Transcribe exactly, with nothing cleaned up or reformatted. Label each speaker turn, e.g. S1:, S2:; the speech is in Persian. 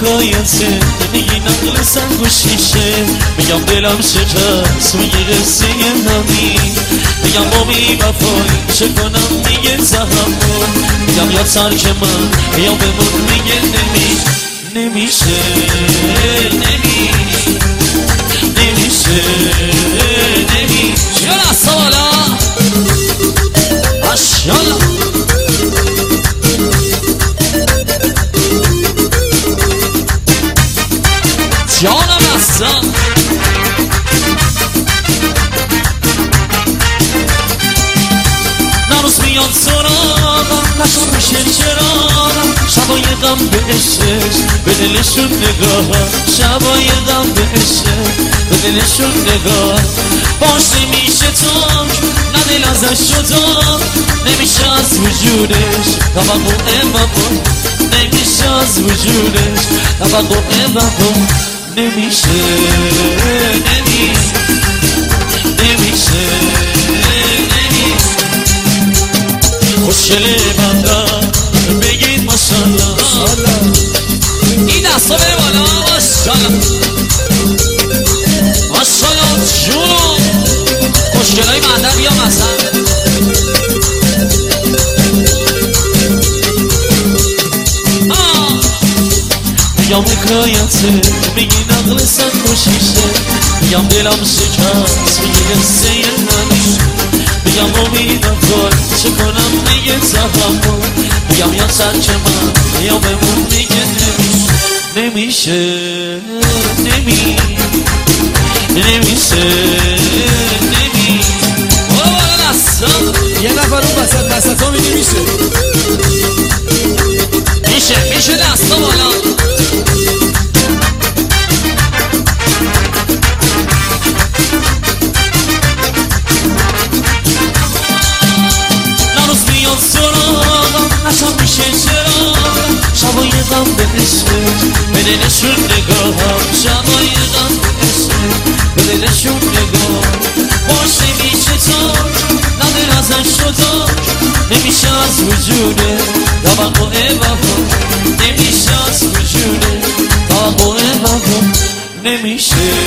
S1: حکایته میگی نقل سنگ و شیشه میگم دلم شکست میگی قصه همین میگم با بی وفایی چه کنم میگه تحمل میگم یا ترک من یا بمون میگه نمی نمیشه نمی نمیشه نمی چرا سوالا اشیالا جانم هستم نروز میاد سراغم نشون میشه چراغم شبای غم به عشقش به دلشون نگاه شبای غم به عشق به دلشون نگاه باش نمیشه تاک نه دل ازش جدا نمیشه از وجودش توقع وفا نمیشه از وجودش توقع وفا نمیشه نمیشه نمیشه نمیشه خوشگله بندم بگید ماشالله این دستا بره بالا ماشالله ماشالله جونو خوشگلای بندم بیا مثلا میگم حکایته میگی نقل سنگ و شیشه میگم دلم شکست میگی قصه همین میگم امیدم کن چه کنم میگه تحمل میگم یا ترک من یا بمون میگه نمیشه نمی نمیشه نمی برو بالا دستم
S2: یه نفر اون وسط وسط ها میگه میشه
S1: میشه میشه دستا بالا نروز میاد سراغم نشم میشه چراغم شبای غم به عشق به دلشون نگاه شبای غم به عشق به دلشون نگاه باش نمیشه تاک نه دل ازش شدا نمیشه از وجوده توقع وفا نمیشه از وجوده توقع وفا نمیشه